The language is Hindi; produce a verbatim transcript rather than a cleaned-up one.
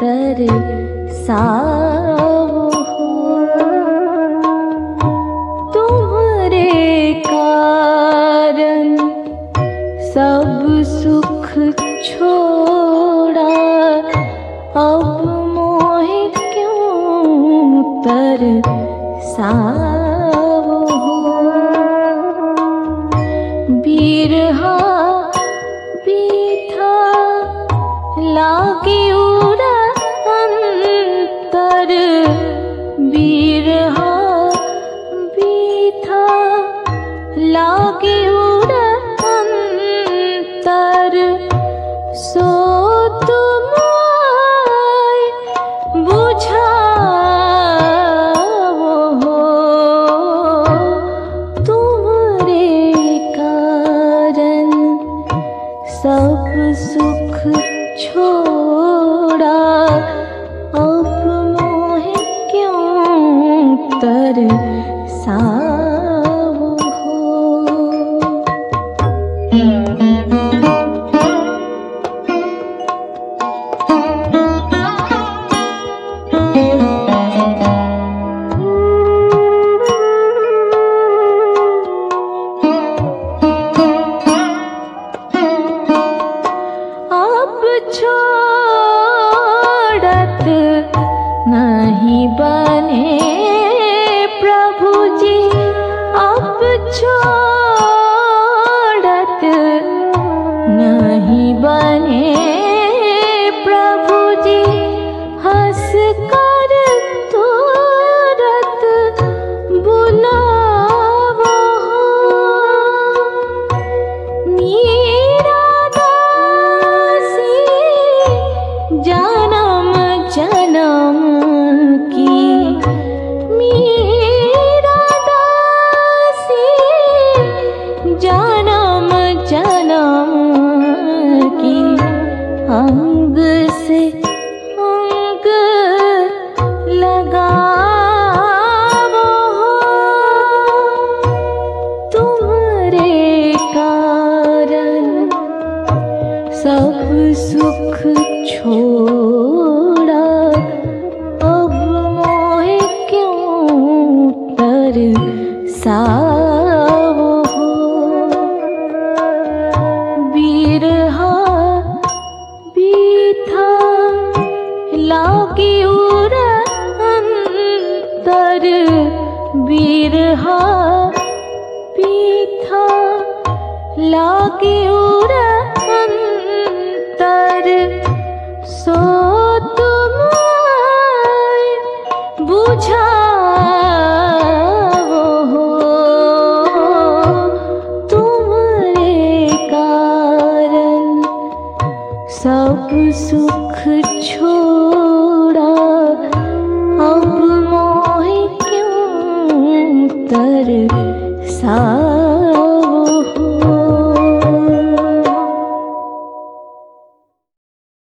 तर साओ तुम्हारे कारण सब सुख छोड़ा, अब मोहे क्यों तर साओ बिरहा बीथा लागे उड़ा अंतर, बिरहा बीथा लागे उड़ा अंतर, सो तुम आए बुझाओ हो तुम्हारे कारण सब सुख छोड़ा, अब मोहे क्यों तर साओ हो। अब छोड़त नहीं बने प्रभु जी, अब छोड़त नहीं बने प्रभु जी, हंस कर तुरत बुलावो मीरा दासी जन्म जन्म की, मीरा दासी जन्म जन्म की, अंग से अंग लगावो तुम्हारे कारण सब सुख छोड़ा, अब मोहे क्यों तर साओ हो बिरहा बीथा लागे उड़ा अंतर, बिरहा बीथा लागे उड़ा अंतर, सो तुम आए बुझाओ हो तुम्हारे कारण सब सुख छोड़ा, अब मोहे क्यों तर साओ।